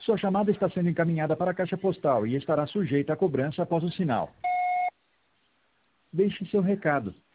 Sua chamada está sendo encaminhada para a caixa postal e estará sujeita a cobrança após o sinal. Deixe seu recado.